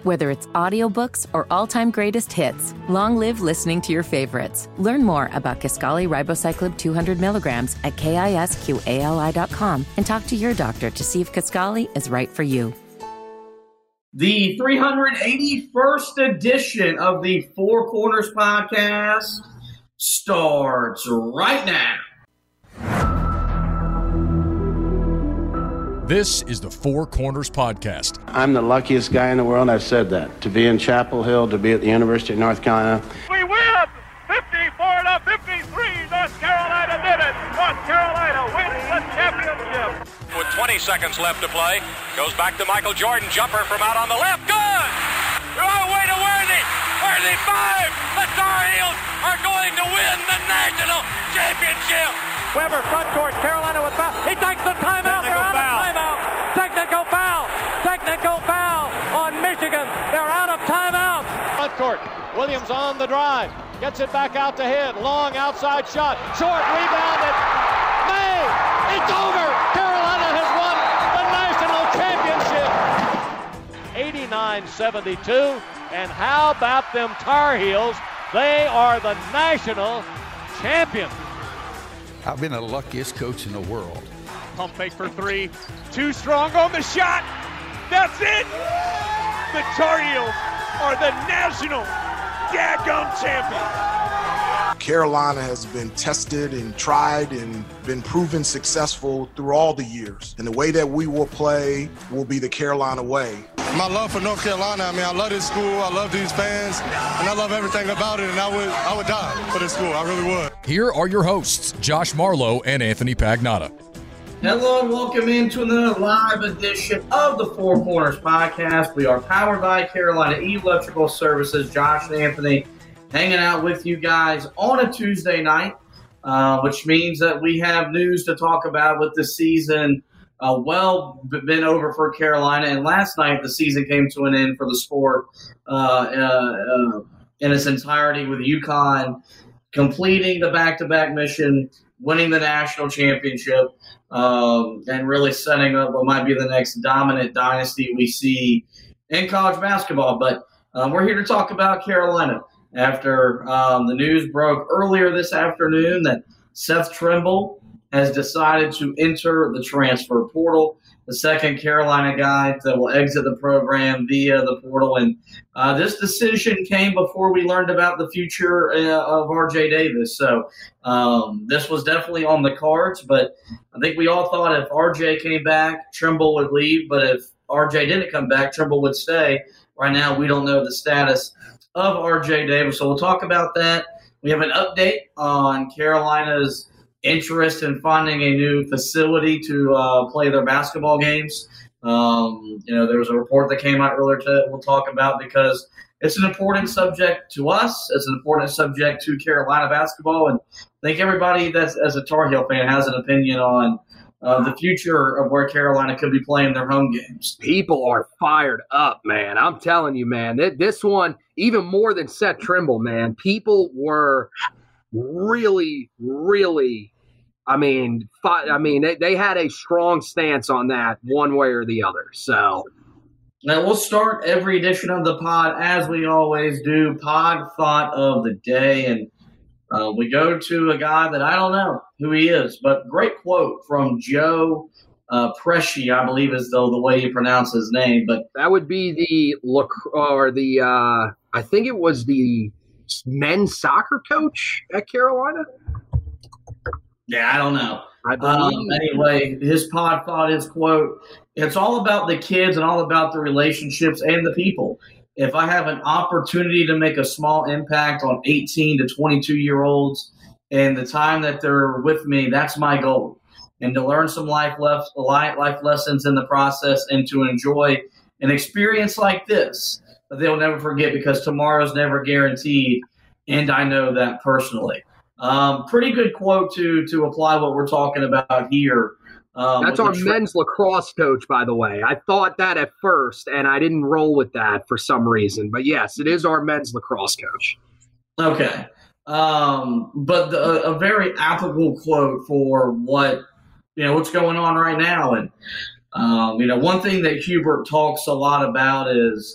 Whether it's audiobooks or all-time greatest hits, long live listening to your favorites. Learn more about Kisqali Ribociclib 200 milligrams at KISQALI.com and talk to your doctor to see if Kisqali is right for you. The 381st edition of the Four Corners Podcast starts right now. This is the Four Corners Podcast. I'm the luckiest guy in the world. I've said that. To be in Chapel Hill, to be at the University of North Carolina. We win! 54-53. North Carolina did it. North Carolina wins the championship. With 20 seconds left to play, goes back to Michael Jordan. Jumper from out on the left. Good! Oh, way to Worthy! Worthy 5! The Tar Heels are going to win the national championship! Weber front court, Carolina with foul. He takes the timeout. They're out of timeout. Technical foul. Technical foul on Michigan. They're out of timeout. Front court. Williams on the drive. Gets it back out to hit. Long outside shot. Short rebounded. May. It's over. Carolina has won the national championship. 89-72. And how about them Tar Heels? They are the national champions. I've been the luckiest coach in the world. Pump fake for three. Too strong on the shot. That's it. The Tar Heels are the national daggum champions. Carolina has been tested and tried and been proven successful through all the years. And the way that we will play will be the Carolina way. My love for North Carolina, I love this school, I love these fans, and I love everything about it, and I would die for this school, I really would. Here are your hosts, Josh Marlowe and Anthony Pagnotta. Hello and welcome into another live edition of the Four Corners Podcast. We are powered by Carolina Electrical Services. Josh and Anthony hanging out with you guys on a Tuesday night, which means that we have news to talk about with the season been over for Carolina. And last night the season came to an end for the sport in its entirety, with UConn completing the back-to-back mission, winning the national championship, and really setting up what might be the next dominant dynasty we see in college basketball. But we're here to talk about Carolina after the news broke earlier this afternoon that Seth Trimble has decided to enter the transfer portal, the second Carolina guy that will exit the program via the portal. And this decision came before we learned about the future of R.J. Davis. So this was definitely on the cards, but I think we all thought if R.J. came back, Trimble would leave. But if R.J. didn't come back, Trimble would stay. Right now, we don't know the status of R.J. Davis. So we'll talk about that. We have an update on Carolina's interest in finding a new facility to play their basketball games. There was a report that came out earlier today we'll talk about because it's an important subject to us. It's an important subject to Carolina basketball. And I think everybody that's as a Tar Heel fan has an opinion on the future of where Carolina could be playing their home games. People are fired up, man. I'm telling you, man. This one, even more than Seth Trimble, man, people were really, really they had a strong stance on that one way or the other. So now we'll start every edition of the pod, as we always do, pod thought of the day. And we go to a guy that I don't know who he is, but great quote from Joe Pesci, I believe is the way you pronounce his name. But that would be I think it was the men's soccer coach at Carolina. Yeah, I don't know. Anyway, his pod thought, his quote, it's all about the kids and all about the relationships and the people. If I have an opportunity to make a small impact on 18 to 22-year-olds and the time that they're with me, that's my goal. And to learn some life lessons in the process and to enjoy an experience like this that they'll never forget, because tomorrow's never guaranteed, and I know that personally. Pretty good quote to apply what we're talking about here. That's our men's lacrosse coach, by the way. I thought that at first, and I didn't roll with that for some reason. But yes, it is our men's lacrosse coach. Okay. But a very applicable quote for what's going on right now. And, one thing that Hubert talks a lot about is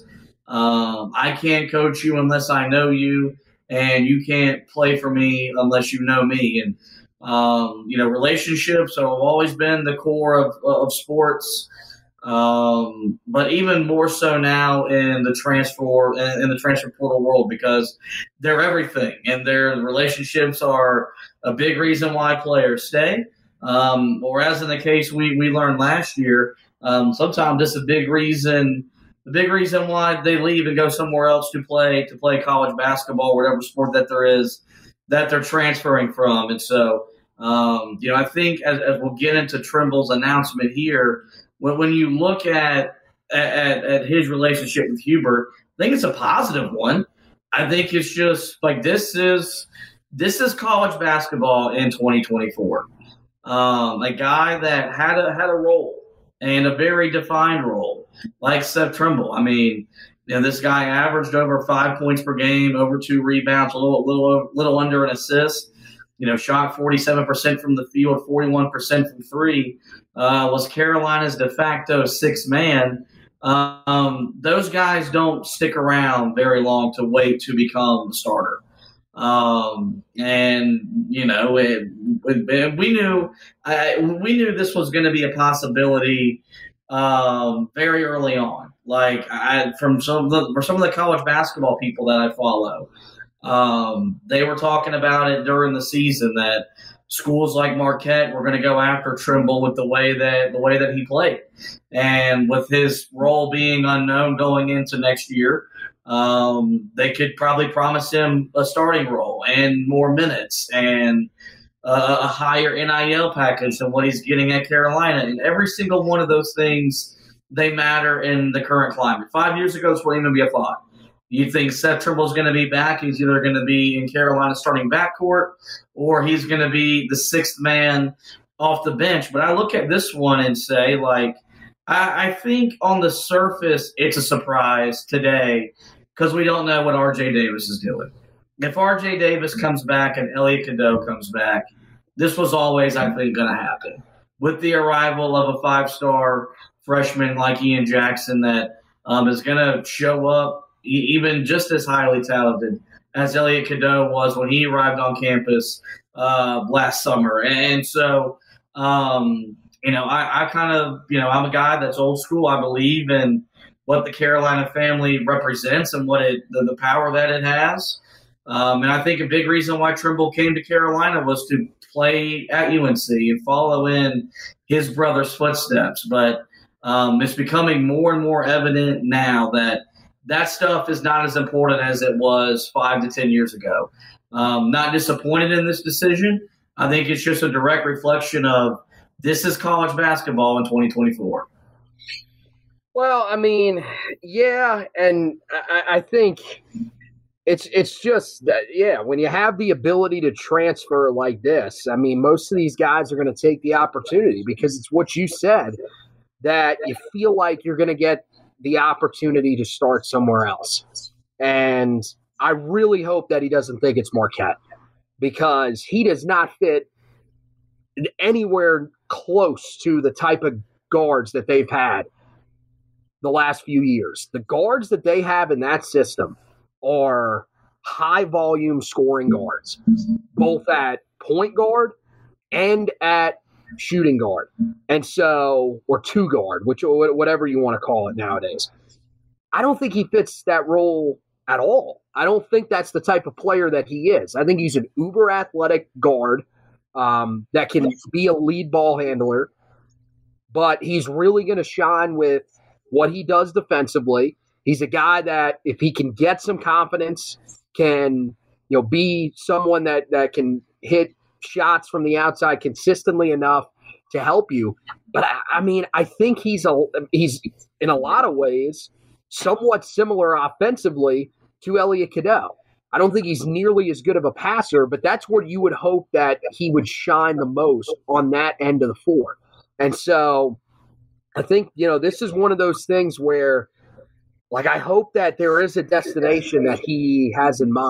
I can't coach you unless I know you, and you can't play for me unless you know me. And relationships have always been the core of sports. But even more so now in the transfer portal world, because they're everything, and their relationships are a big reason why players stay. Or as in the case we learned last year, sometimes it's a big reason why they leave and go somewhere else to play college basketball, whatever sport that there is that they're transferring from. And so, I think as we'll get into Trimble's announcement here, when you look at his relationship with Hubert, I think it's a positive one. I think it's just like this is college basketball in 2024. A guy that had a role and a very defined role, like Seth Trimble. I mean, this guy averaged over 5 points per game, over 2 rebounds, a little under an assist. Shot 47% from the field, 41% from three. Was Carolina's de facto sixth man. Those guys don't stick around very long to wait to become the starter. We knew this was going to be a possibility very early on. Like from some of the college basketball people that I follow, they were talking about it during the season that schools like Marquette were going to go after Trimble with the way that he played, and with his role being unknown going into next year. They could probably promise him a starting role and more minutes and a higher NIL package than what he's getting at Carolina. And every single one of those things, they matter in the current climate. 5 years ago, this wouldn't even be a thought. You think Seth Trimble's going to be back. He's either going to be in Carolina starting backcourt, or he's going to be the sixth man off the bench. But I look at this one and say, like, I think on the surface it's a surprise today because we don't know what R.J. Davis is doing. If R.J. Davis comes back and Elliot Cadeau comes back, this was always, I think, going to happen. With the arrival of a 5-star freshman like Ian Jackson that is going to show up even just as highly talented as Elliot Cadeau was when he arrived on campus last summer. And so, I kind of, I'm a guy that's old school. I believe in what the Carolina family represents and what the power that it has. And I think a big reason why Trimble came to Carolina was to play at UNC and follow in his brother's footsteps. But it's becoming more and more evident now that stuff is not as important as it was 5 to 10 years ago. Not disappointed in this decision. I think it's just a direct reflection of this is college basketball in 2024. Well, I mean, yeah, and I think it's just that, yeah, when you have the ability to transfer like this, I mean, most of these guys are going to take the opportunity because it's what you said, that you feel like you're going to get the opportunity to start somewhere else. And I really hope that he doesn't think it's Marquette, because he does not fit anywhere close to the type of guards that they've had the last few years. The guards that they have in that system are high volume scoring guards, both at point guard and at shooting guard. And so, or two guard, whatever you want to call it nowadays. I don't think he fits that role at all. I don't think that's the type of player that he is. I think he's an uber athletic guard that can be a lead ball handler, but he's really going to shine with what he does defensively. He's a guy that, if he can get some confidence, can be someone that can hit shots from the outside consistently enough to help you. But I mean, I think he's in a lot of ways somewhat similar offensively to Elliot Cadeau. I don't think he's nearly as good of a passer, but that's where you would hope that he would shine the most, on that end of the floor. And so I think, this is one of those things where, like, I hope that there is a destination that he has in mind.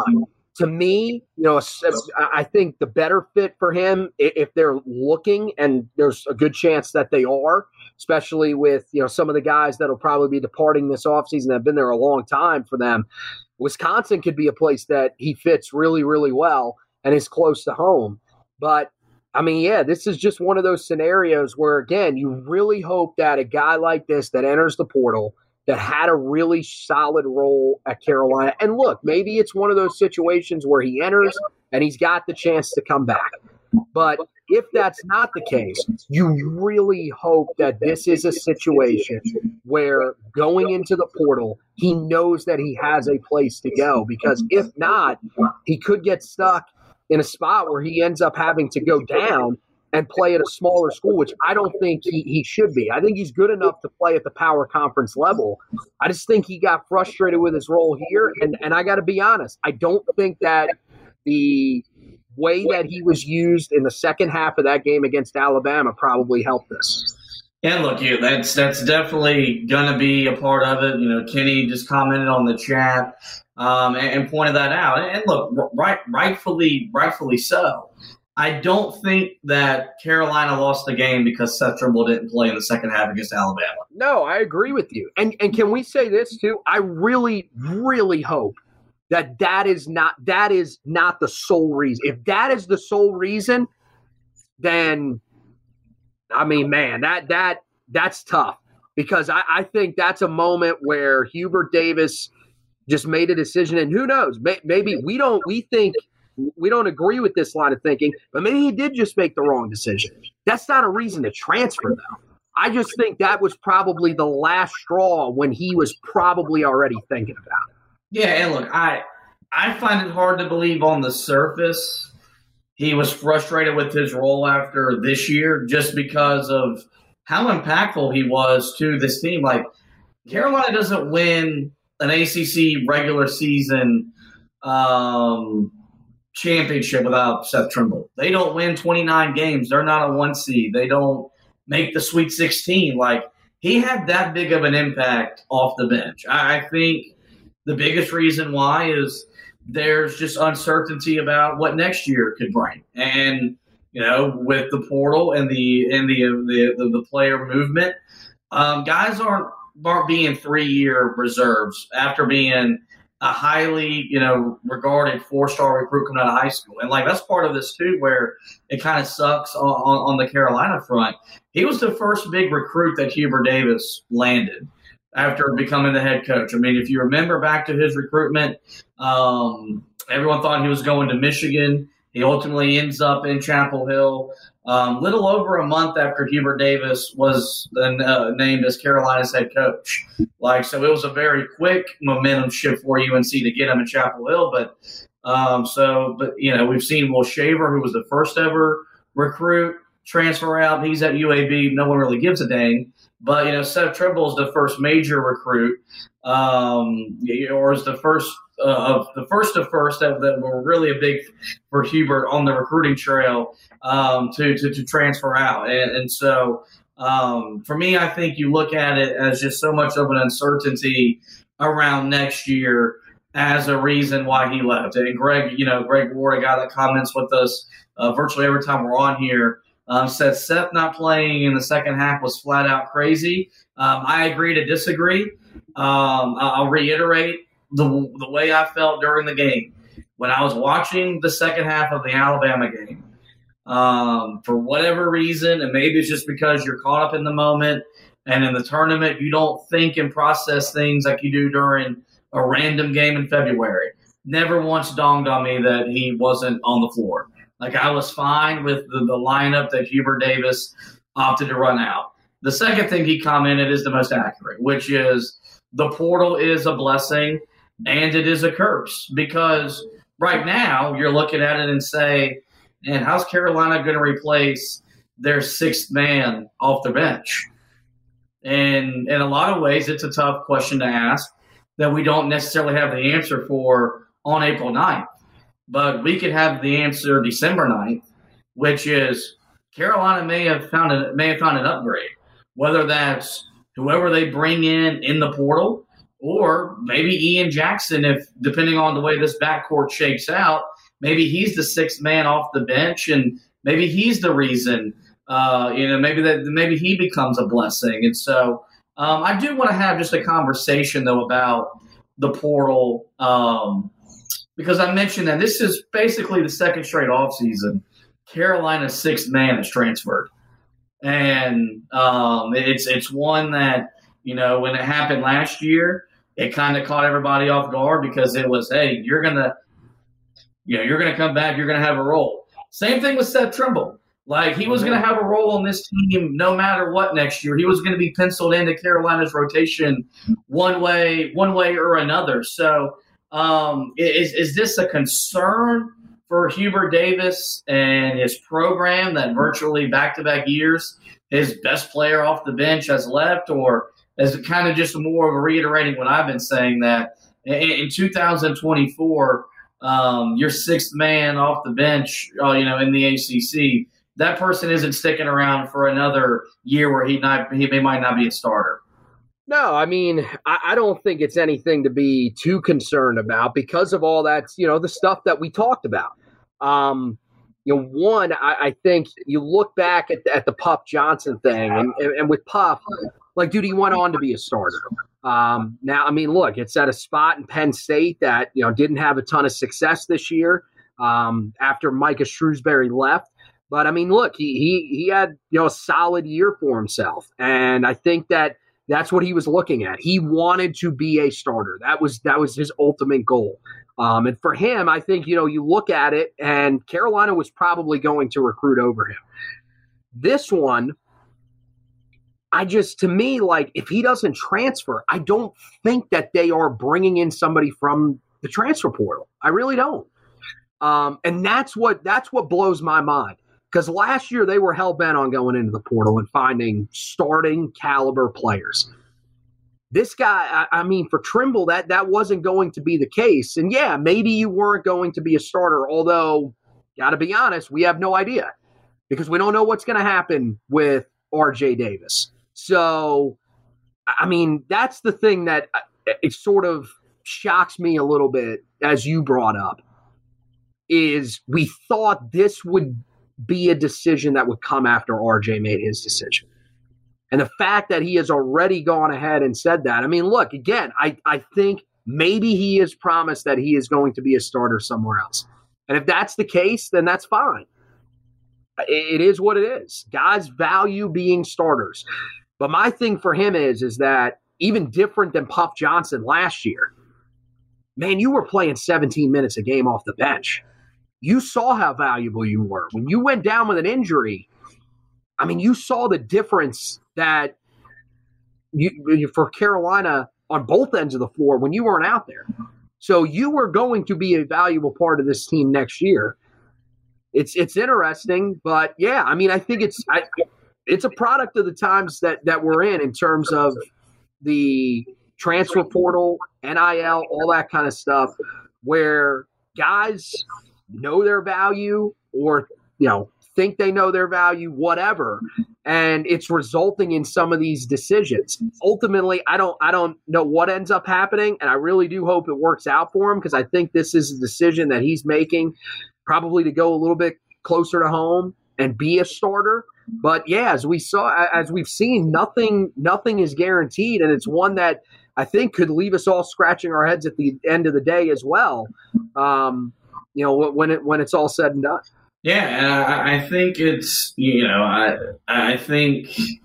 to me, I think the better fit for him, if they're looking, and there's a good chance that they are, especially with some of the guys that'll probably be departing this offseason that have been there a long time for them. Wisconsin could be a place that he fits really, really well and is close to home. But, I mean, yeah, this is just one of those scenarios where, again, you really hope that a guy like this that enters the portal, that had a really solid role at Carolina, and look, maybe it's one of those situations where he enters and he's got the chance to come back. But if that's not the case, you really hope that this is a situation where going into the portal, he knows that he has a place to go. Because if not, he could get stuck in a spot where he ends up having to go down and play at a smaller school, which I don't think he should be. I think he's good enough to play at the power conference level. I just think he got frustrated with his role here. And I got to be honest, I don't think that the way that he was used in the second half of that game against Alabama probably helped us. And look, that's definitely going to be a part of it. Kenny just commented on the chat and pointed that out. And look, rightfully so. I don't think that Carolina lost the game because Seth Trimble didn't play in the second half against Alabama. No, I agree with you. And can we say this too? I really, really hope that is not the sole reason. If that is the sole reason, then I mean, man, that's tough, because I think that's a moment where Hubert Davis just made a decision, and who knows, maybe we don't agree with this line of thinking, but maybe he did just make the wrong decision. That's not a reason to transfer, though. I just think that was probably the last straw when he was probably already thinking about it. Yeah, and look, I find it hard to believe on the surface he was frustrated with his role after this year, just because of how impactful he was to this team. Like, Carolina doesn't win an ACC regular season championship without Seth Trimble. They don't win 29 games. They're not a 1 seed. They don't make the Sweet 16. Like, he had that big of an impact off the bench. I think the biggest reason why is there's just uncertainty about what next year could bring. And, with the portal and the player movement, guys aren't being 3-year reserves after being a highly, regarded 4-star recruit coming out of high school. And, that's part of this, too, where it kind of sucks on the Carolina front. He was the first big recruit that Hubert Davis landed after becoming the head coach. I mean, if you remember back to his recruitment, everyone thought he was going to Michigan. He ultimately ends up in Chapel Hill. Little over a month after Hubert Davis was named as Carolina's head coach. So it was a very quick momentum shift for UNC to get him in Chapel Hill. But we've seen Will Shaver, who was the first ever recruit, transfer out. He's at UAB. No one really gives a dang. But, Seth Trimble is the first major recruit, or is the first of that were really a big for Hubert on the recruiting trail to transfer out. And so for me, I think you look at it as just so much of an uncertainty around next year as a reason why he left. And Greg Ward, a guy that comments with us virtually every time we're on here, said Seth not playing in the second half was flat out crazy. I agree to disagree. I'll reiterate the way I felt during the game. When I was watching the second half of the Alabama game, for whatever reason, and maybe it's just because you're caught up in the moment, and in the tournament you don't think and process things like you do during a random game in February. Never once dawned on me that he wasn't on the floor. I was fine with the lineup that Hubert Davis opted to run out. The second thing he commented is the most accurate, which is the portal is a blessing and it is a curse, because right now you're looking at it and say, man, how's Carolina going to replace their sixth man off the bench? And in a lot of ways, it's a tough question to ask that we don't necessarily have the answer for on April 9th. But we could have the answer December 9th, which is Carolina may have found an upgrade, whether that's whoever they bring in the portal Or maybe Ian Jackson, if depending on the way this backcourt shakes out, maybe he's the sixth man off the bench, and maybe he's the reason. Maybe he becomes a blessing. And so I do want to have just a conversation though about the portal because I mentioned that this is basically the second straight offseason. Carolina's sixth man is transferred, and it's one that when it happened last year. It kind of caught everybody off guard because it was, hey, you're gonna come back, you're gonna have a role. Same thing with Seth Trimble. Like he was gonna have a role on this team no matter what next year. He was gonna be penciled into Carolina's rotation one way or another. So is this a concern for Hubert Davis and his program that virtually back-to-back years his best player off the bench has left, or is it kind of just more of a reiterating what I've been saying that in 2024, your sixth man off the bench, in the ACC, that person isn't sticking around for another year where he might not be a starter. No, I mean, I don't think it's anything to be too concerned about because of all that, the stuff that we talked about. One, I think you look back at the Puff Johnson thing, and with Puff, like, dude, he went on to be a starter. Now, I mean, look, it's at a spot in Penn State that, didn't have a ton of success this year after Micah Shrewsbury left. But, I mean, look, he had, a solid year for himself. And I think that's what he was looking at. He wanted to be a starter. That was his ultimate goal. And for him, I think, you look at it, and Carolina was probably going to recruit over him. This one, to me, like, if he doesn't transfer, I don't think that they are bringing in somebody from the transfer portal. I really don't. And that's what blows my mind. Because last year they were hell-bent on going into the portal and finding starting caliber players. This guy, I mean, for Trimble, that wasn't going to be the case. And yeah, maybe you weren't going to be a starter, although, got to be honest, we have no idea. Because we don't know what's going to happen with R.J. Davis. So, I mean, that's the thing that it sort of shocks me a little bit, as you brought up, is we thought this would be a decision that would come after RJ made his decision. And the fact that he has already gone ahead and said that, I mean, look, again, I think maybe he has promised that he is going to be a starter somewhere else. And if that's the case, then that's fine. It is what it is. Guys value being starters. But my thing for him is that even different than Puff Johnson last year, man, you were playing 17 minutes a game off the bench. You saw how valuable you were. When you went down with an injury, I mean, you saw the difference that for Carolina on both ends of the floor when you weren't out there. So you were going to be a valuable part of this team next year. It's interesting, but yeah, I mean, I think it's a product of the times that we're in terms of the transfer portal, NIL, all that kind of stuff, where guys know their value or, think they know their value, whatever. And it's resulting in some of these decisions. Ultimately, I don't know what ends up happening. And I really do hope it works out for him, because I think this is a decision that he's making probably to go a little bit closer to home and be a starter. But yeah, as we've seen, nothing is guaranteed. And it's one that I think could leave us all scratching our heads at the end of the day as well. When it's all said and done. Yeah, I think it's, I think,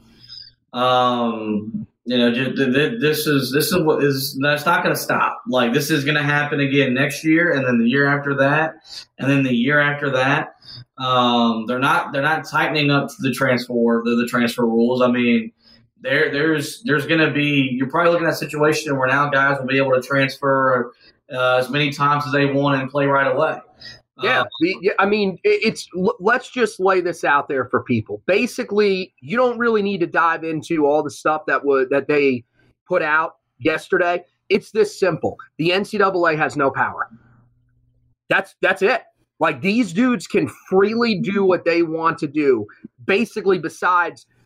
this is what is, that's not going to stop. Like, this is going to happen again next year, and then the year after that, and then the year after that. They're not tightening up the transfer rules. I mean, there's going to be, you're probably looking at a situation where now guys will be able to transfer as many times as they want and play right away. Yeah, I mean, let's just lay this out there for people. Basically, you don't really need to dive into all the stuff that they put out yesterday. It's this simple. The NCAA has no power. That's it. Like, these dudes can freely do what they want to do, basically, besides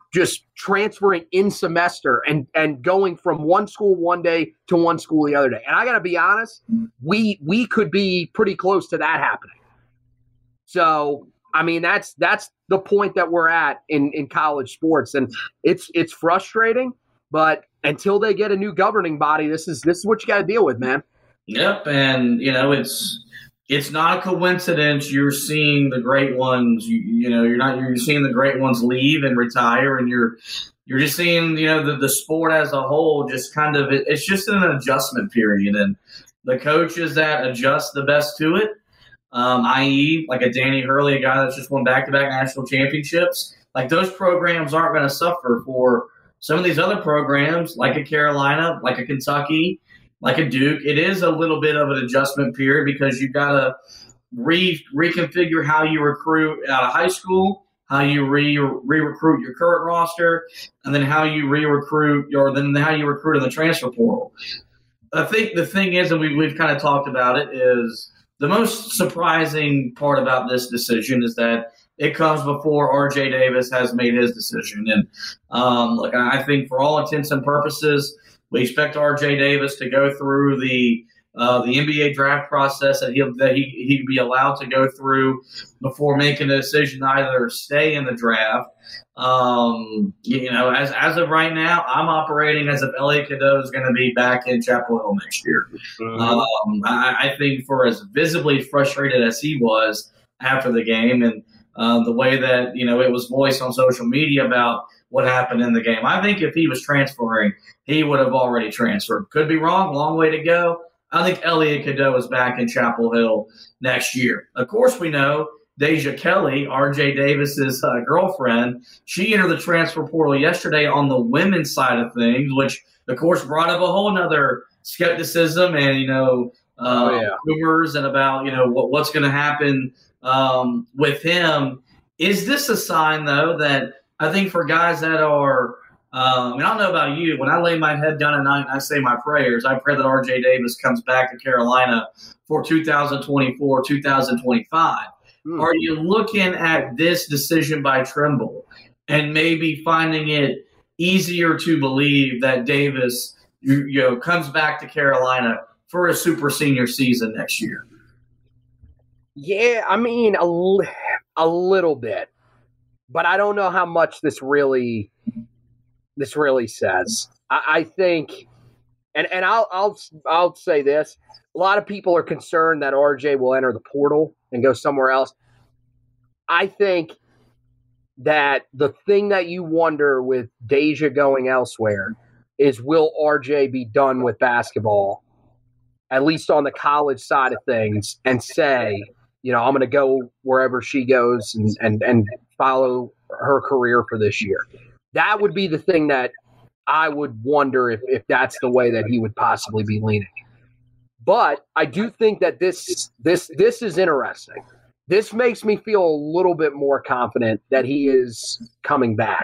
just transferring in semester and going from one school one day to one school the other day. And I got to be honest, we could be pretty close to that happening. So, I mean, that's the point that we're at in college sports, and it's frustrating. But until they get a new governing body, this is what you got to deal with, man. Yep, and it's not a coincidence you're seeing the great ones. You're seeing the great ones leave and retire, and you're just seeing the sport as a whole just kind of it's just an adjustment period, and the coaches that adjust the best to it. I.e., like a Danny Hurley, a guy that's just won back-to-back national championships. Like those programs aren't going to suffer for some of these other programs, like a Carolina, like a Kentucky, like a Duke. It is a little bit of an adjustment period because you've got to reconfigure how you recruit out of high school, how you re-recruit your current roster, and then how you re-recruit how you recruit in the transfer portal. I think the thing is, and we've kind of talked about it, is the most surprising part about this decision is that it comes before R.J. Davis has made his decision. And look, I think for all intents and purposes, we expect R.J. Davis to go through the NBA draft process that he'd be allowed to go through before making a decision to either stay in the draft. As of right now, I'm operating as if Elliot Cadeau is going to be back in Chapel Hill next year. Mm-hmm. I think for as visibly frustrated as he was after the game and the way that it was voiced on social media about what happened in the game, I think if he was transferring, he would have already transferred. Could be wrong, long way to go. I think Elliot Cadeau is back in Chapel Hill next year. Of course, we know Deja Kelly, R.J. Davis's girlfriend, she entered the transfer portal yesterday on the women's side of things, which, of course, brought up a whole nother skepticism and, rumors and about, what's going to happen with him. Is this a sign, though, that I think for guys that are I don't know about you. When I lay my head down at night and I say my prayers, I pray that R.J. Davis comes back to Carolina for 2024, 2025. Are you looking at this decision by Trimble and maybe finding it easier to believe that Davis comes back to Carolina for a super senior season next year? Yeah, I mean, a little bit. But I don't know how much this really says. I think, and I'll say this: a lot of people are concerned that RJ will enter the portal and go somewhere else. I think that the thing that you wonder with Deja going elsewhere is, will RJ be done with basketball, at least on the college side of things, and say, I'm going to go wherever she goes and follow her career for this year. That would be the thing that I would wonder if that's the way that he would possibly be leaning. But I do think that this is interesting. This makes me feel a little bit more confident that he is coming back.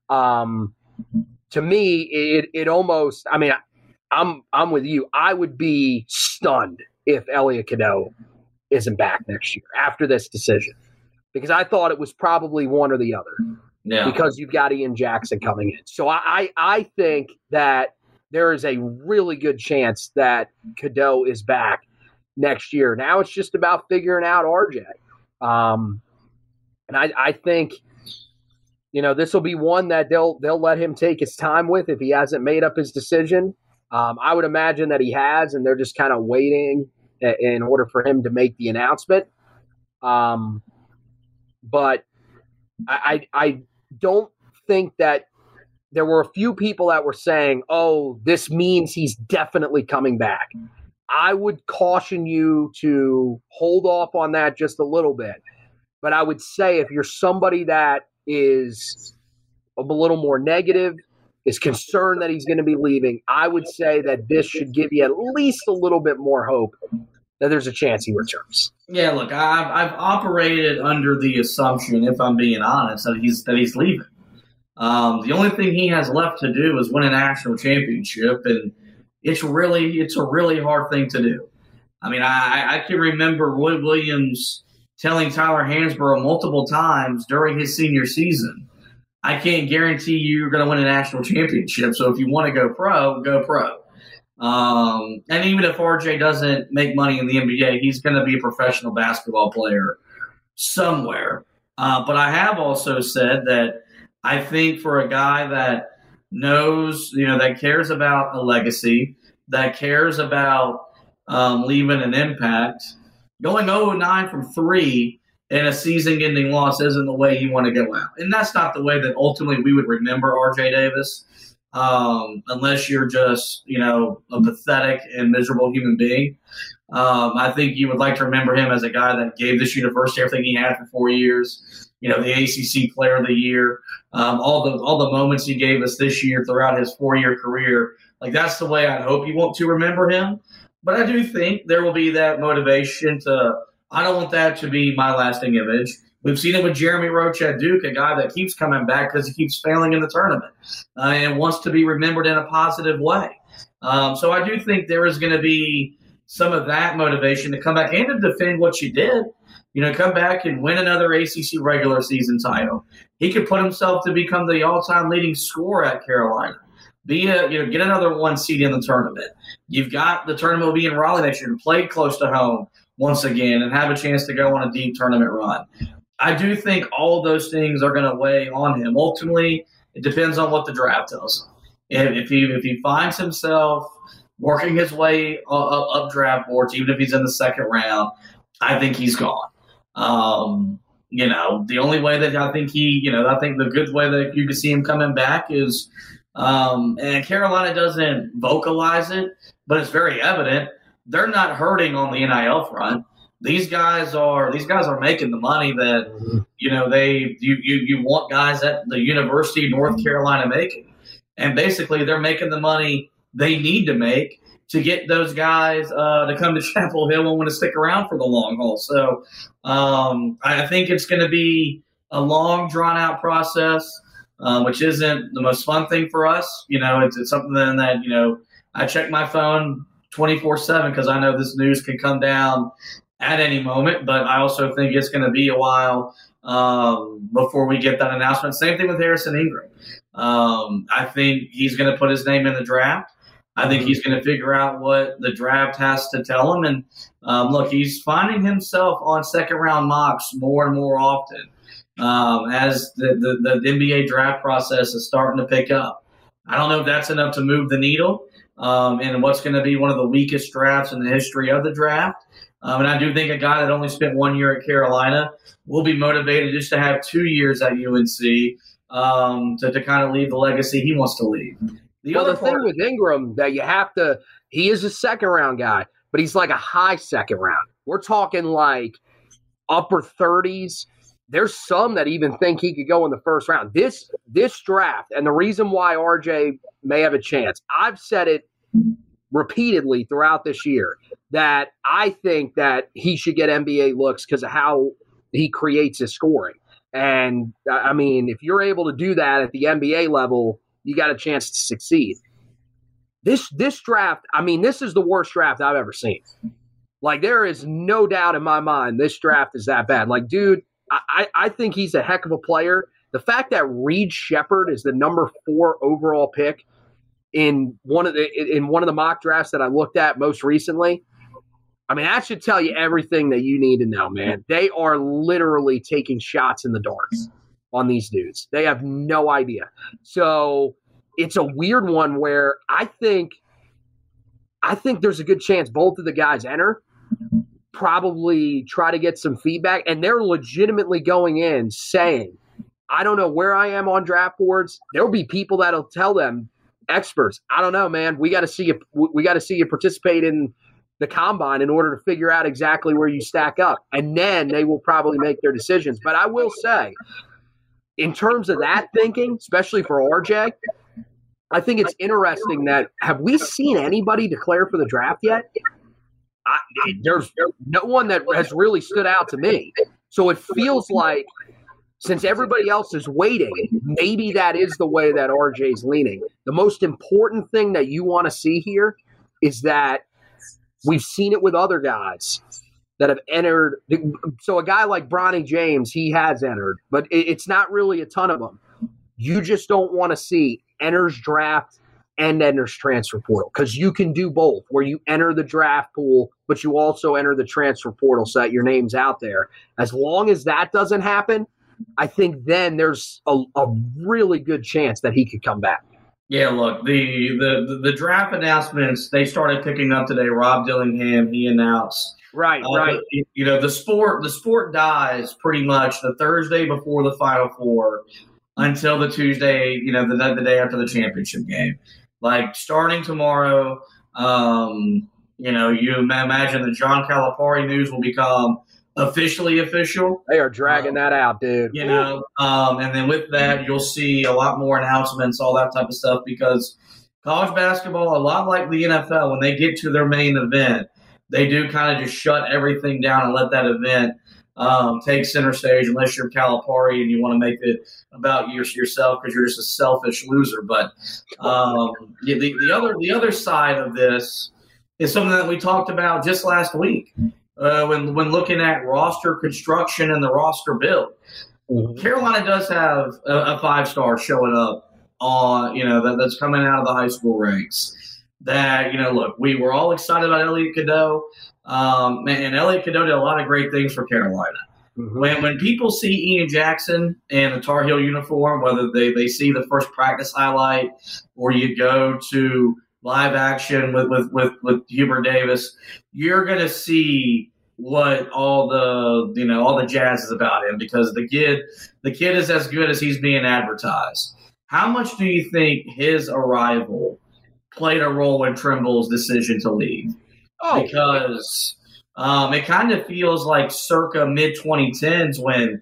To me, it almost, I mean, I'm with you. I would be stunned if Elliot Cadeau isn't back next year after this decision, because I thought it was probably one or the other. Yeah. Because you've got Ian Jackson coming in. So I think that there is a really good chance that Cadeau is back next year. Now it's just about figuring out RJ. And I think, this will be one that they'll let him take his time with if he hasn't made up his decision. I would imagine that he has, and they're just kind of waiting in order for him to make the announcement. But I don't think that there were a few people that were saying, oh, this means he's definitely coming back. I would caution you to hold off on that just a little bit. But I would say if you're somebody that is a little more negative, is concerned that he's going to be leaving, I would say that this should give you at least a little bit more hope that there's a chance he returns. Yeah, look, I've operated under the assumption, if I'm being honest, that he's leaving. The only thing he has left to do is win a national championship, and it's a really hard thing to do. I mean, I can remember Roy Williams telling Tyler Hansborough multiple times during his senior season I can't guarantee you're going to win a national championship. So if you want to go pro, go pro. And even if RJ doesn't make money in the NBA, he's going to be a professional basketball player somewhere. But I have also said that I think for a guy that knows, that cares about a legacy, that cares about leaving an impact, going 0-9 from 3 in a season-ending loss isn't the way you want to go out. And that's not the way that ultimately we would remember R.J. Davis, unless you're just, a pathetic and miserable human being. I think you would like to remember him as a guy that gave this university everything he had for 4 years, the ACC Player of the Year, all the moments he gave us this year throughout his 4-year career. Like, that's the way I hope you want to remember him. But I do think there will be that motivation I don't want that to be my lasting image. We've seen it with Jeremy Roach at Duke, a guy that keeps coming back because he keeps failing in the tournament and wants to be remembered in a positive way. So I do think there is going to be some of that motivation to come back and to defend what you did. Come back and win another ACC regular season title. He could put himself to become the all-time leading scorer at Carolina. Get another 1 seed in the tournament. You've got the tournament will be in Raleigh next year. Play close to home once again and have a chance to go on a deep tournament run. I do think all of those things are going to weigh on him. Ultimately, it depends on what the draft tells him. If he finds himself working his way up draft boards, even if he's in the second round, I think he's gone. The only way that I think I think the good way that you can see him coming back is, and Carolina doesn't vocalize it, but it's very evident, they're not hurting on the NIL front. These guys are making the money that you want guys at the University of North Carolina making, and basically they're making the money they need to make to get those guys to come to Chapel Hill and want to stick around for the long haul. So I think it's going to be a long, drawn-out process, which isn't the most fun thing for us. It's something that I check my phone 24/7 because I know this news can come down at any moment, but I also think it's going to be a while before we get that announcement. Same thing with Harrison Ingram. I think he's going to put his name in the draft. I think he's going to figure out what the draft has to tell him. And look, he's finding himself on second-round mocks more and more often as the NBA draft process is starting to pick up. I don't know if that's enough to move the needle in what's going to be one of the weakest drafts in the history of the draft. And I do think a guy that only spent 1 year at Carolina will be motivated just to have 2 years at UNC to kind of leave the legacy he wants to leave. The thing with Ingram that he is a second-round guy, but he's like a high second round. We're talking like upper 30s. There's some that even think he could go in the first round. This draft, and the reason why RJ may have a chance, I've said it repeatedly throughout this year, that I think that he should get NBA looks because of how he creates his scoring. And, I mean, if you're able to do that at the NBA level, you got a chance to succeed. This draft, I mean, this is the worst draft I've ever seen. Like, there is no doubt in my mind this draft is that bad. Like, dude, I think he's a heck of a player. The fact that Reed Sheppard is the number 4 overall pick in one of the mock drafts that I looked at most recently, I mean, that should tell you everything that you need to know, man. They are literally taking shots in the dark on these dudes. They have no idea. So it's a weird one where I think there's a good chance both of the guys enter, probably try to get some feedback, and they're legitimately going in saying, I don't know where I am on draft boards. There'll be people that'll tell them, experts, I don't know, man. We got to see you participate in the combine in order to figure out exactly where you stack up. And then they will probably make their decisions. But I will say, in terms of that thinking, especially for RJ, I think it's interesting that have we seen anybody declare for the draft yet? There's no one that has really stood out to me. So it feels like since everybody else is waiting, maybe that is the way that RJ is leaning. The most important thing that you want to see here is that we've seen it with other guys that have entered. So a guy like Bronny James, he has entered, but it's not really a ton of them. you just don't want to see enters draft and enters transfer portal, because you can do both, where you enter the draft pool, but you also enter the transfer portal so that your name's out there. As long as that doesn't happen, I think then there's a really good chance that he could come back. Yeah, look, the draft announcements, they started picking up today. Rob Dillingham, he announced. Right. You know, the sport dies pretty much the Thursday before the Final Four until the Tuesday, you know, the day after the championship game. Like, starting tomorrow, you know, you imagine the John Calipari news will become officially official. They are dragging that out, dude. You know, and then with that, you'll see a lot more announcements, all that type of stuff, because college basketball, a lot like the NFL, when they get to their main event, they do kind of just shut everything down and let that event take center stage, unless you're Calipari and you want to make it about yourself because you're just a selfish loser. But the other side of this is something that we talked about just last week. When looking at roster construction and the roster build, Carolina does have a 5-star showing up on, you know, that's coming out of the high school ranks. That, you know, look, we were all excited about Elliot Cadeau, and Elliot Cadeau did a lot of great things for Carolina. When people see Ian Jackson in a Tar Heel uniform, whether they see the first practice highlight or you go to live action with Hubert Davis, you're going to see what all the jazz is about him, because the kid is as good as he's being advertised. How much do you think his arrival played a role in Trimble's decision to leave? Because it kind of feels like circa mid-2010s when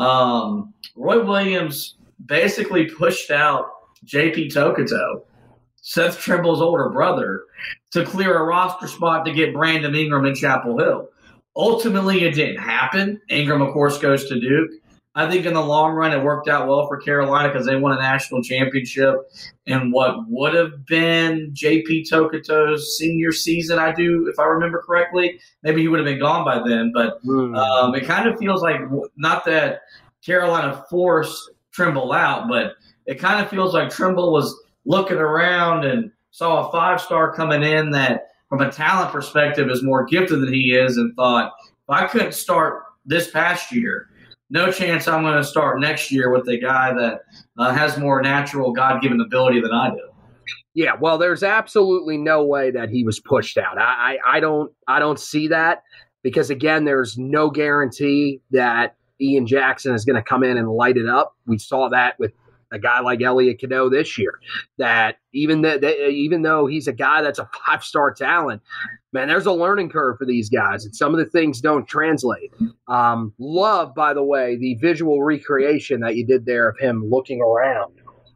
Roy Williams basically pushed out J.P. Tokoto, Seth Trimble's older brother, to clear a roster spot to get Brandon Ingram in Chapel Hill. Ultimately, it didn't happen. Ingram, of course, goes to Duke. I think in the long run, it worked out well for Carolina because they won a national championship in what would have been J.P. Tokoto's senior season, if I remember correctly. Maybe he would have been gone by then. But it kind of feels like, not that Carolina forced Trimble out, but it kind of feels like Trimble was looking around and saw a 5-star coming in that, from a talent perspective, is more gifted than he is, and thought, if I couldn't start this past year, no chance I'm going to start next year with a guy that has more natural God-given ability than I do. Yeah, well, there's absolutely no way that he was pushed out. I don't see that, because, again, there's no guarantee that Ian Jackson is going to come in and light it up. We saw that with a guy like Elliot Cadeau this year, that even though he's a guy that's a 5-star talent, man, there's a learning curve for these guys, and some of the things don't translate. Love, by the way, the visual recreation that you did there of him looking around.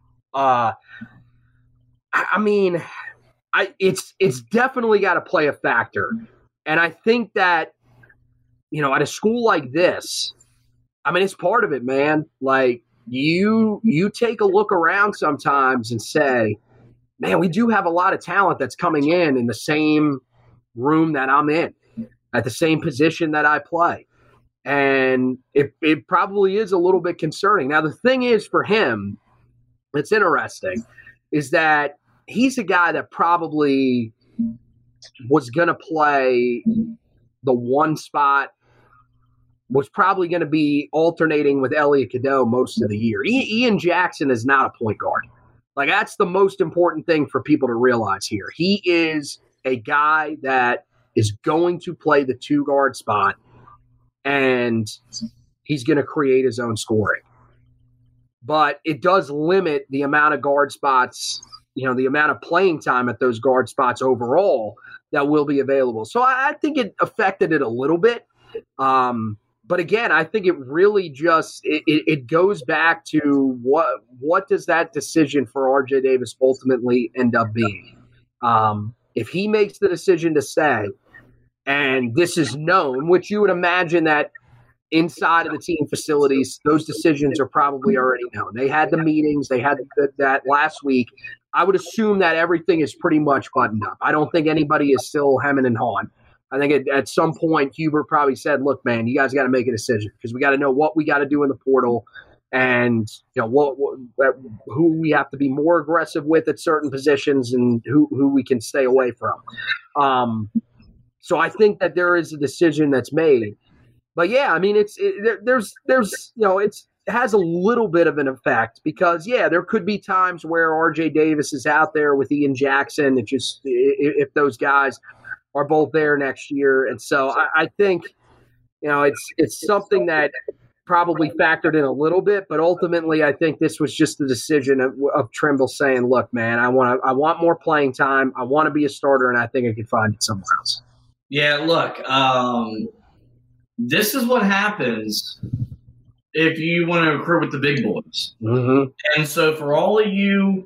It's definitely got to play a factor, and I think that, you know, at a school like this, I mean, it's part of it, man. Like, you take a look around sometimes and say, man, we do have a lot of talent that's coming in the same room that I'm in, at the same position that I play. And it probably is a little bit concerning. Now, the thing is, for him, it's interesting, is that he's a guy that probably was going to play the one spot, was probably going to be alternating with Elliot Cadeau most of the year. Ian Jackson is not a point guard. Like, that's the most important thing for people to realize here. He is a guy that is going to play the 2-guard spot, and he's going to create his own scoring. But it does limit the amount of guard spots, you know, the amount of playing time at those guard spots overall that will be available. So I think it affected it a little bit. But again, I think it really just it goes back to what does that decision for RJ Davis ultimately end up being? If he makes the decision to stay, and this is known, which you would imagine that inside of the team facilities, those decisions are probably already known. They had the meetings, they had that last week. I would assume that everything is pretty much buttoned up. I don't think anybody is still hemming and hawing. I think at some point, Hubert probably said, look, man, you guys got to make a decision, because we got to know what we got to do in the portal. and who we have to be more aggressive with at certain positions and who we can stay away from. So I think that there is a decision that's made. But yeah, I mean, it has a little bit of an effect because there could be times where RJ Davis is out there with Ian Jackson. It just if those guys are both there next year, and so I think it's something that probably factored in a little bit, but ultimately I think this was just the decision of Trimble saying, "Look, man, I want more playing time. I want to be a starter, and I think I can find it somewhere else." Yeah, look, this is what happens if you want to recruit with the big boys. Mm-hmm. And so for all of you,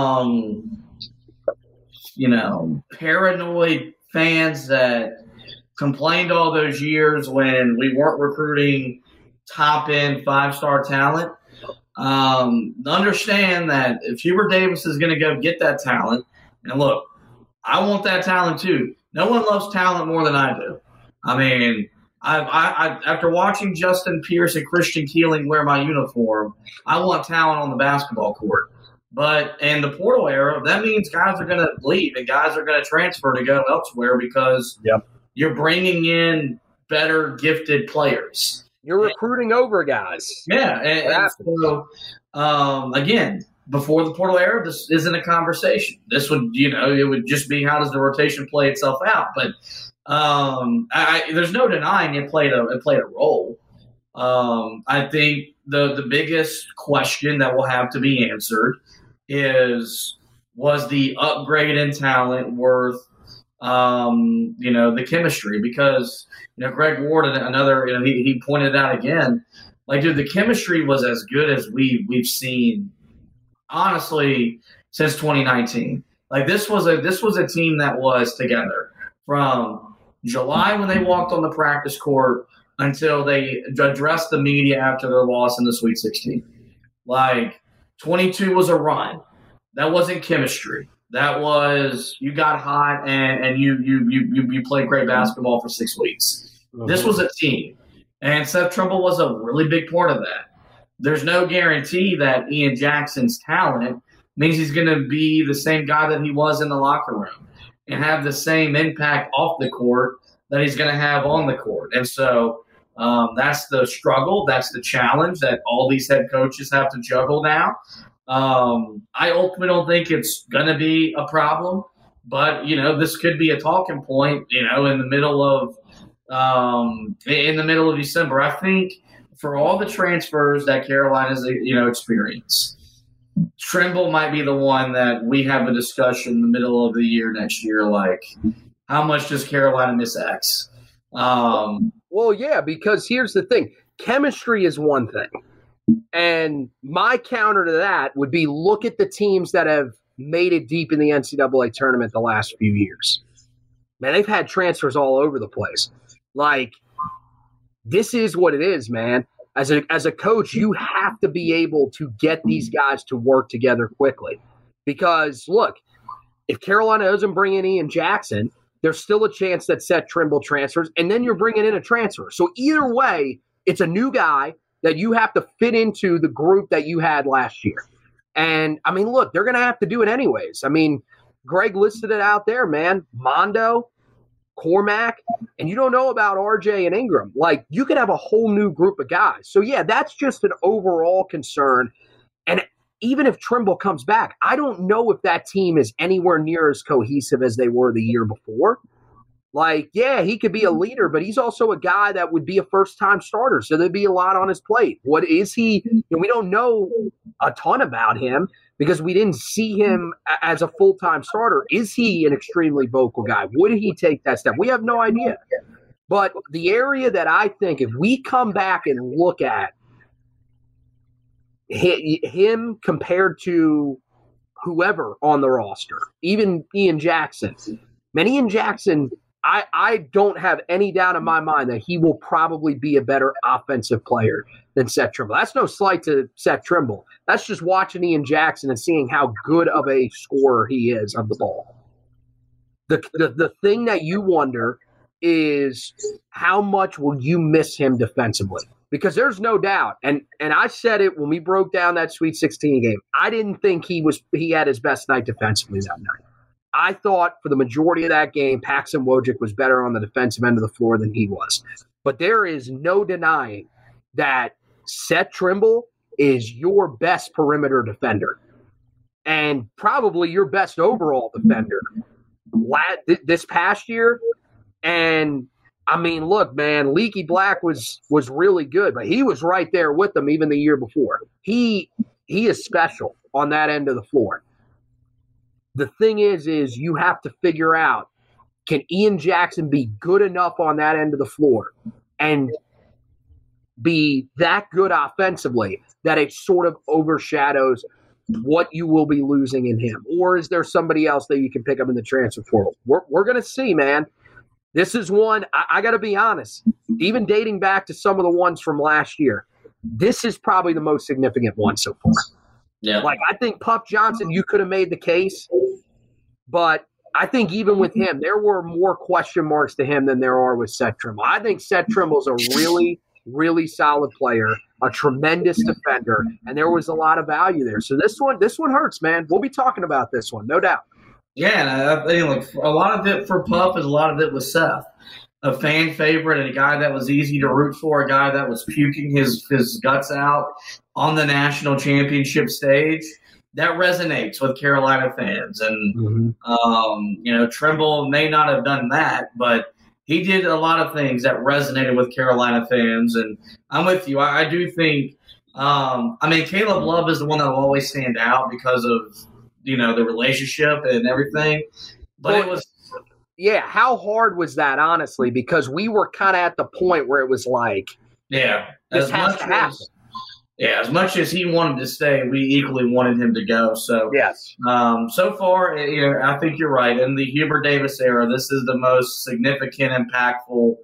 paranoid fans that complained all those years when we weren't recruiting top-end 5-star talent, understand that if Hubert Davis is going to go get that talent, and look, I want that talent too. No one loves talent more than I do. I mean, I after watching Justin Pierce and Christian Keeling wear my uniform, I want talent on the basketball court. But in the portal era, that means guys are going to leave and guys are going to transfer to go elsewhere because you're bringing in better gifted players. You're recruiting over guys. Yeah. And so, again, before the portal era, this isn't a conversation. This would, it would just be how does the rotation play itself out. But there's no denying it played a role. I think the biggest question that will have to be answered was the upgrade in talent worth the chemistry? Because Greg Ward, another he pointed out again, the chemistry was as good as we've seen. Honestly, since 2019, this was a team that was together from July when they walked on the practice court until they addressed the media after their loss in the Sweet 16. 22 was a run. That wasn't chemistry. That was you got hot and you played great basketball for 6 weeks. Mm-hmm. This was a team, and Seth Trimble was a really big part of that. There's no guarantee that Ian Jackson's talent means he's going to be the same guy that he was in the locker room and have the same impact off the court that he's going to have on the court. And so that's the struggle. That's the challenge that all these head coaches have to juggle now. I ultimately don't think it's going to be a problem, but, this could be a talking point, in the middle of December. I think for all the transfers that Carolina's, experienced, Trimble might be the one that we have a discussion in the middle of the year next year, how much does Carolina miss X? Well, yeah, because here's the thing. Chemistry is one thing. And my counter to that would be look at the teams that have made it deep in the NCAA tournament the last few years. Man, they've had transfers all over the place. This is what it is, man. As a coach, you have to be able to get these guys to work together quickly. Because, look, if Carolina doesn't bring in Ian Jackson, there's still a chance that Seth Trimble transfers, and then you're bringing in a transfer. So either way, it's a new guy that you have to fit into the group that you had last year. And, look, they're going to have to do it anyways. Greg listed it out there, man. Mondo, Cormac, and you don't know about RJ and Ingram. You could have a whole new group of guys. So, yeah, that's just an overall concern. And even if Trimble comes back, I don't know if that team is anywhere near as cohesive as they were the year before. He could be a leader, but he's also a guy that would be a first-time starter, so there'd be a lot on his plate. What is he? We don't know a ton about him because we didn't see him as a full-time starter. Is he an extremely vocal guy? Would he take that step? We have no idea. But the area that I think if we come back and look at him compared to whoever on the roster, even Ian Jackson, Ian Jackson – I don't have any doubt in my mind that he will probably be a better offensive player than Seth Trimble. That's no slight to Seth Trimble. That's just watching Ian Jackson and seeing how good of a scorer he is of the ball. The thing that you wonder is how much will you miss him defensively? Because there's no doubt, and I said it when we broke down that Sweet 16 game, I didn't think he had his best night defensively that night. I thought for the majority of that game, Paxton Wojcik was better on the defensive end of the floor than he was. But there is no denying that Seth Trimble is your best perimeter defender and probably your best overall defender this past year. And I mean, look, man, Leaky Black was really good, but he was right there with them even the year before. He is special on that end of the floor. The thing is you have to figure out, can Ian Jackson be good enough on that end of the floor and be that good offensively that it sort of overshadows what you will be losing in him? Or is there somebody else that you can pick up in the transfer portal? We're going to see, man. This is one, I got to be honest, even dating back to some of the ones from last year, this is probably the most significant one so far. Yeah. Like, I think Puff Johnson, you could have made the case, but I think even with him, there were more question marks to him than there are with Seth Trimble. I think Seth Trimble's a really, really solid player, a tremendous defender, and there was a lot of value there. So this one hurts, man. We'll be talking about this one, no doubt. Yeah, and I think like a lot of it for Puff is a lot of it was Seth, a fan favorite and a guy that was easy to root for, a guy that was puking his guts out on the national championship stage. That resonates with Carolina fans. And, Trimble may not have done that, but he did a lot of things that resonated with Carolina fans. And I'm with you. I do think, Caleb Love is the one that will always stand out because of, the relationship and everything. But it was. Yeah, how hard was that, honestly? Because we were kind of at the point where it was like, this has to happen. As much as he wanted to stay, we equally wanted him to go. So, yes. So far, I think you're right. In the Hubert Davis era, this is the most significant, impactful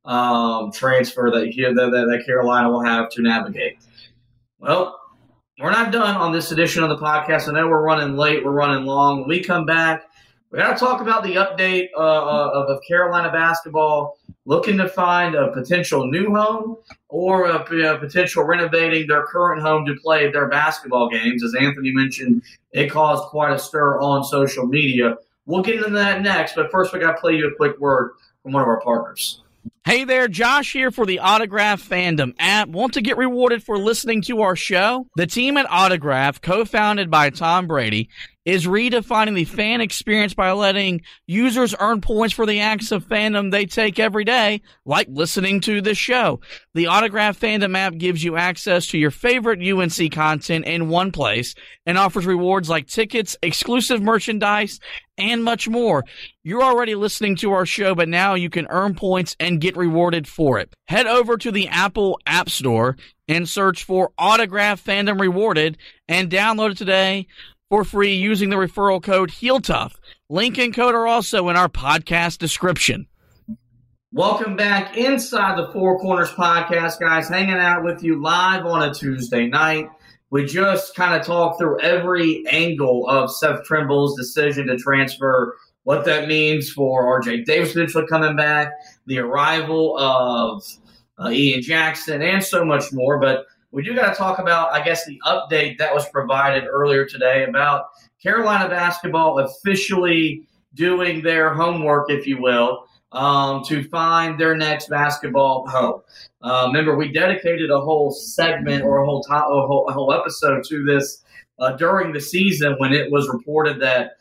transfer that Carolina will have to navigate. Well, we're not done on this edition of the podcast. I know we're running late. We're running long. When we come back, we got to talk about the update of Carolina basketball, looking to find a potential new home or a potential renovating their current home to play their basketball games. As Anthony mentioned, it caused quite a stir on social media. We'll get into that next, but first we got to play you a quick word from one of our partners. Hey there, Josh here for the Autograph Fandom app. Want to get rewarded for listening to our show? The team at Autograph, co-founded by Tom Brady, is redefining the fan experience by letting users earn points for the acts of fandom they take every day, like listening to this show. The Autograph Fandom app gives you access to your favorite UNC content in one place and offers rewards like tickets, exclusive merchandise, and much more. You're already listening to our show, but now you can earn points and get rewarded for it. Head over to the Apple App Store and search for Autograph Fandom Rewarded and download it today for free using the referral code HeelTough. Link and code are also in our podcast description. Welcome back inside the Four Corners podcast, guys. Hanging out with you live on a Tuesday night. We just kind of talked through every angle of Seth Trimble's decision to transfer, what that means for R.J. Davis potentially coming back, the arrival of Ian Jackson, and so much more. But we do got to talk about, I guess, the update that was provided earlier today about Carolina basketball officially doing their homework, if you will, to find their next basketball home. Remember, we dedicated a whole segment or a whole episode to this during the season when it was reported that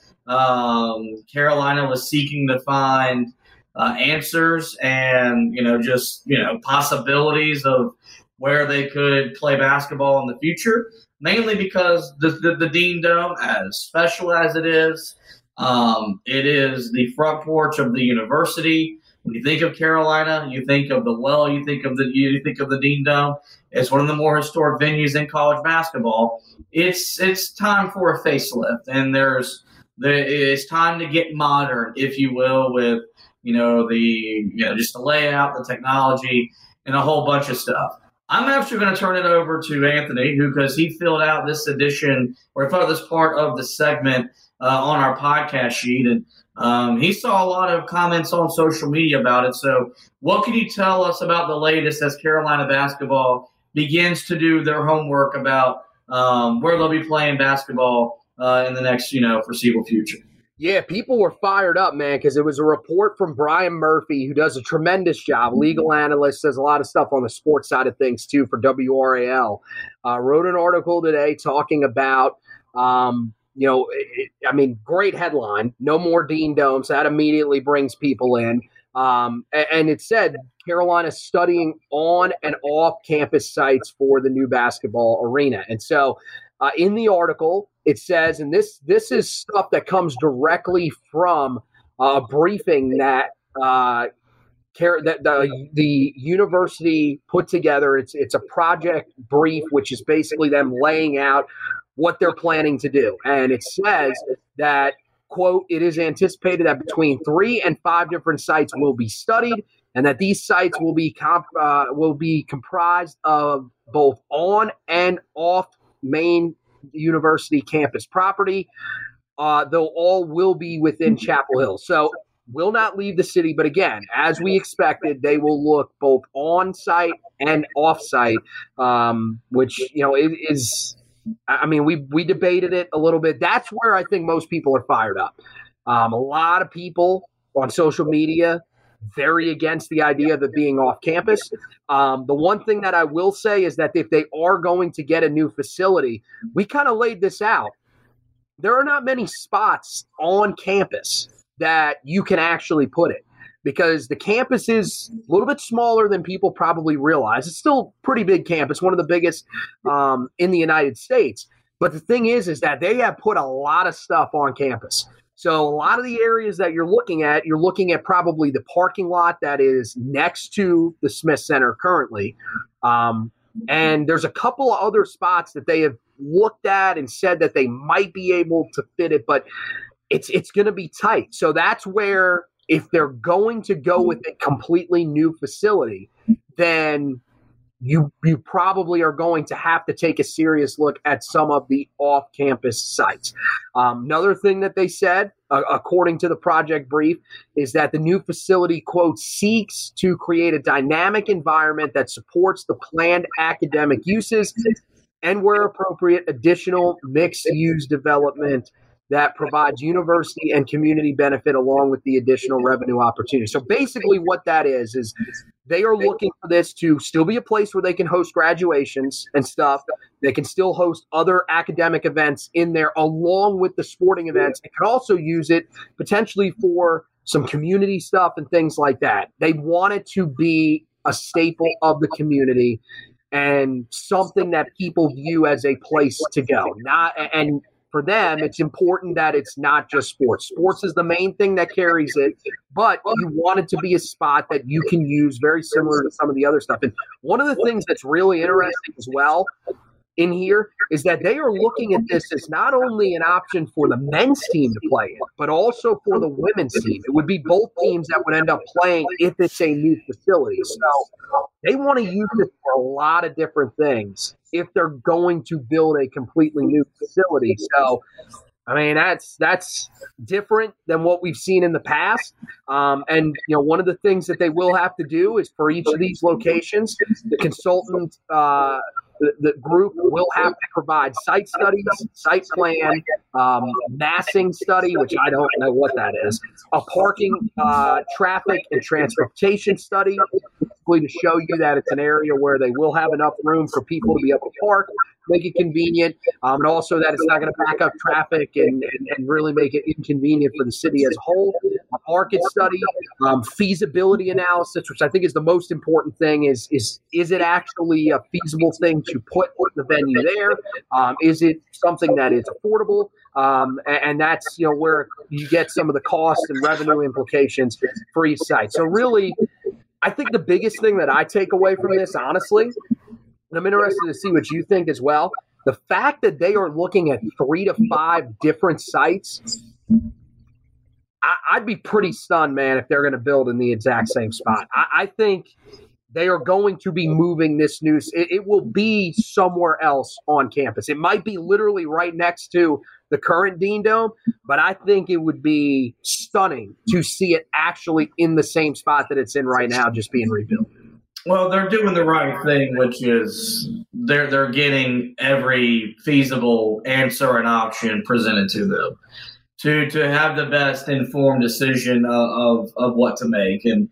Carolina was seeking to find answers and possibilities of where they could play basketball in the future, mainly because the Dean Dome, as special as it is the front porch of the university. When you think of Carolina, you think of the Well, you think of the Dean Dome. It's one of the more historic venues in college basketball. It's time for a facelift, and it's time to get modern, if you will, with just the layout, the technology, and a whole bunch of stuff. I'm actually going to turn it over to Anthony, because he filled out this edition, or he filled out this part of the segment on our podcast sheet. And He saw a lot of comments on social media about it. So what can you tell us about the latest as Carolina basketball begins to do their homework about where they'll be playing basketball in the next, foreseeable future? Yeah, people were fired up, man, because it was a report from Brian Murphy, who does a tremendous job, legal analyst, does a lot of stuff on the sports side of things, too, for WRAL. Wrote an article today talking about, great headline, no more Dean Domes. That immediately brings people in. And it said Carolina's studying on and off campus sites for the new basketball arena. And so in the article, it says, and this is stuff that comes directly from a briefing that the university put together. It's a project brief, which is basically them laying out what they're planning to do. And it says that, quote, it is anticipated that between 3 and 5 different sites will be studied, and that these sites will be comprised of both on and off main university campus property, though all will be within Chapel Hill. So will not leave the city, but again, as we expected, they will look both on site and off site, which it is. I mean, we debated it a little bit. That's where I think most people are fired up. A lot of people on social media very against the idea of it being off campus. The one thing that I will say is that if they are going to get a new facility, we kind of laid this out. There are not many spots on campus that you can actually put it, because the campus is a little bit smaller than people probably realize. It's still a pretty big campus, one of the biggest in the United States. But the thing is that they have put a lot of stuff on campus. So a lot of the areas that you're looking at probably the parking lot that is next to the Smith Center currently. And there's a couple of other spots that they have looked at and said that they might be able to fit it, but it's going to be tight. So that's where, if they're going to go with a completely new facility, then you probably are going to have to take a serious look at some of the off-campus sites. Another thing that they said, according to the project brief, is that the new facility, quote, seeks to create a dynamic environment that supports the planned academic uses and, where appropriate, additional mixed-use development that provides university and community benefit along with the additional revenue opportunity. So basically what that is they are looking for this to still be a place where they can host graduations and stuff. They can still host other academic events in there along with the sporting events. They can also use it potentially for some community stuff and things like that. They want it to be a staple of the community and something that people view as a place to go. And for them, it's important that it's not just sports. Sports is the main thing that carries it, but you want it to be a spot that you can use very similar to some of the other stuff. And one of the things that's really interesting as well in here is that they are looking at this as not only an option for the men's team to play in, but also for the women's team. It would be both teams that would end up playing if it's a new facility. So they want to use it for a lot of different things if they're going to build a completely new facility. So, I mean, that's different than what we've seen in the past. And, one of the things that they will have to do is for each of these locations, the consultant, the group will have to provide site studies, site plan, massing study, which I don't know what that is, a parking, traffic, and transportation study, to show you that it's an area where they will have enough room for people to be able to park, make it convenient, and also that it's not going to back up traffic and really make it inconvenient for the city as a whole. A market study, feasibility analysis, which I think is the most important thing, is it actually a feasible thing to put the venue there? Is it something that is affordable? And that's where you get some of the cost and revenue implications for each site. So really, I think the biggest thing that I take away from this, honestly, and I'm interested to see what you think as well, the fact that they are looking at 3 to 5 different sites, I'd be pretty stunned, man, if they're going to build in the exact same spot. I think they are going to be moving this news. It will be somewhere else on campus. It might be literally right next to the current Dean Dome, but I think it would be stunning to see it actually in the same spot that it's in right now, just being rebuilt. Well, they're doing the right thing, which is they're getting every feasible answer and option presented to them to have the best informed decision of what to make. And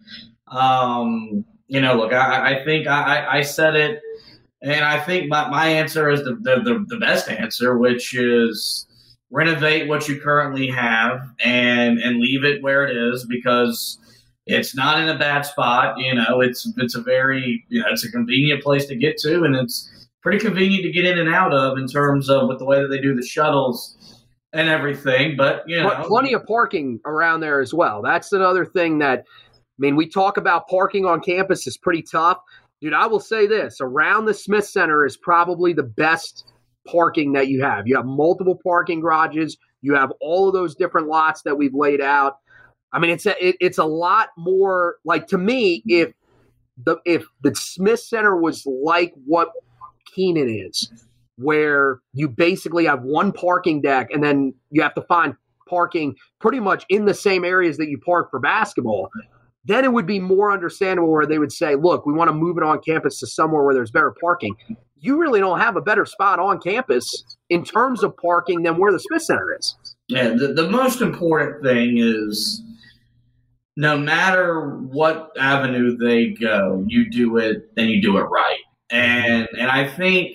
look, I think I said it, and I think my answer is the best answer, which is renovate what you currently have and leave it where it is, because it's not in a bad spot. It's a very, it's a convenient place to get to, and it's pretty convenient to get in and out of in terms of with the way that they do the shuttles and everything. But, plenty of parking around there as well. That's another thing that, we talk about parking on campus is pretty tough. Dude, I will say this, around the Smith Center is probably the best parking that you have. You have multiple parking garages. You have all of those different lots that we've laid out. It's a lot more, like, to me, if the Smith Center was like what Keenan is, where you basically have one parking deck and then you have to find parking pretty much in the same areas that you park for basketball, then it would be more understandable where they would say, look, we want to move it on campus to somewhere where there's better parking. You really don't have a better spot on campus in terms of parking than where the Smith Center is. Yeah, the most important thing is no matter what avenue they go, you do it and you do it right. And I think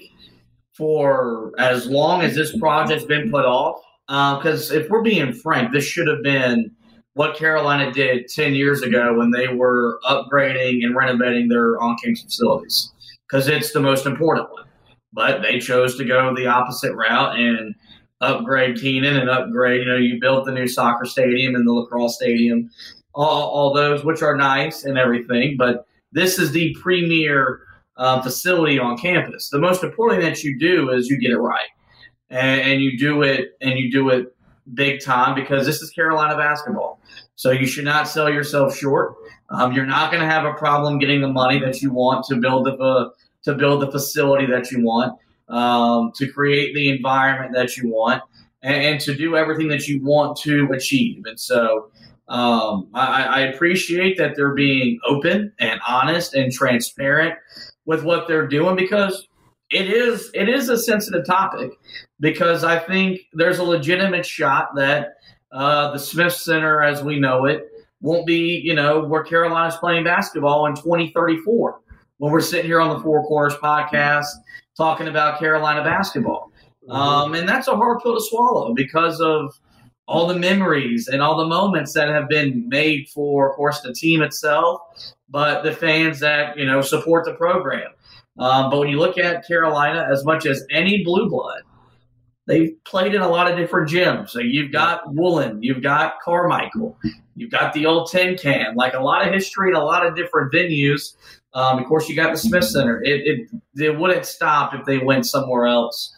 for as long as this project's been put off, because if we're being frank, this should have been what Carolina did 10 years ago when they were upgrading and renovating their on-campus facilities, because it's the most important one. But they chose to go the opposite route and upgrade Keenan and upgrade, you built the new soccer stadium and the lacrosse stadium, all those, which are nice and everything. But this is the premier facility on campus. The most important thing that you do is you get it right. And you do it big time, because this is Carolina basketball. So you should not sell yourself short. You're not going to have a problem getting the money that you want to build the facility that you want, to create the environment that you want, and to do everything that you want to achieve. And so I appreciate that they're being open and honest and transparent with what they're doing, because it is a sensitive topic, because I think there's a legitimate shot that the Smith Center as we know it won't be, where Carolina's playing basketball in 2034 when we're sitting here on the Four Corners podcast talking about Carolina basketball. And that's a hard pill to swallow because of all the memories and all the moments that have been made for, of course, the team itself, but the fans that, support the program. But when you look at Carolina, as much as any blue blood, they've played in a lot of different gyms. So you've got Woolen, you've got Carmichael, you've got the old Tin Can, like a lot of history and a lot of different venues. Of course, you got the Smith Center. It wouldn't stop if they went somewhere else.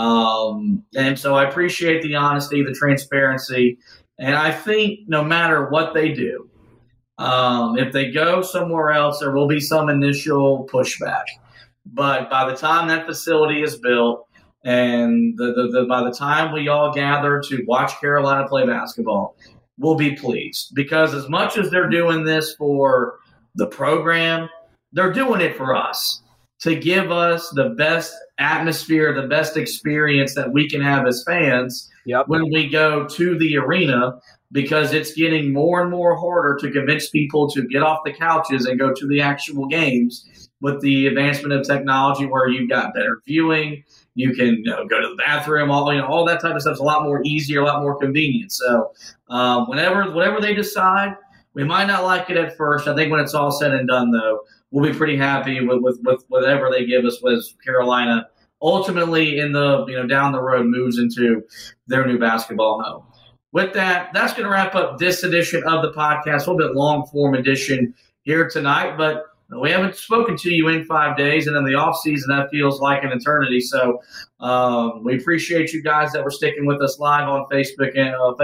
And so I appreciate the honesty, the transparency. And I think no matter what they do, if they go somewhere else, there will be some initial pushback. But by the time that facility is built, and by the time we all gather to watch Carolina play basketball, we'll be pleased. Because as much as they're doing this for the program, they're doing it for us, to give us the best atmosphere, the best experience that we can have as fans when we go to the arena, because it's getting more and more harder to convince people to get off the couches and go to the actual games with the advancement of technology, where you've got better viewing. You can go to the bathroom, all that type of stuff is a lot more easier, a lot more convenient. So whatever they decide, we might not like it at first. I think when it's all said and done, though, we'll be pretty happy with whatever they give us with Carolina. Ultimately, in the down the road, moves into their new basketball home. With that, that's going to wrap up this edition of the podcast. A little bit long form edition here tonight, but we haven't spoken to you in 5 days, and in the off season, that feels like an eternity. So we appreciate you guys that were sticking with us live on Facebook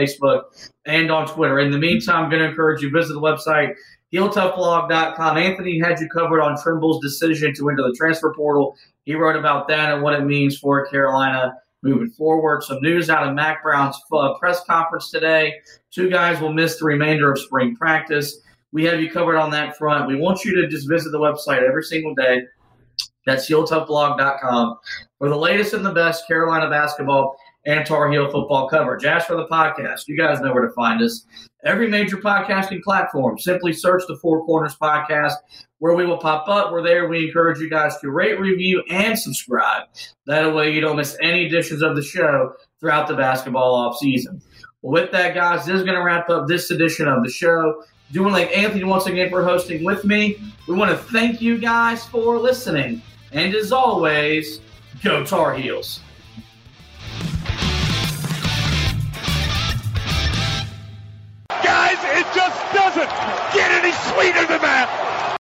and on Twitter. In the meantime, I'm going to encourage you to visit the website, HeelToughBlog.com. Anthony had you covered on Trimble's decision to enter the transfer portal. He wrote about that and what it means for Carolina moving forward. Some news out of Mac Brown's press conference today. 2 guys will miss the remainder of spring practice. We have you covered on that front. We want you to just visit the website every single day. That's HeelToughBlog.com for the latest and the best Carolina basketball and Tar Heel football coverage. As for the podcast, you guys know where to find us. Every major podcasting platform. Simply search the Four Corners Podcast where we will pop up. We're there. We encourage you guys to rate, review, and subscribe. That way you don't miss any editions of the show throughout the basketball offseason. Well, with that, guys, this is going to wrap up this edition of the show. Doing like Anthony once again for hosting with me. We want to thank you guys for listening. And as always, go Tar Heels. Guys, it just doesn't get any sweeter than that.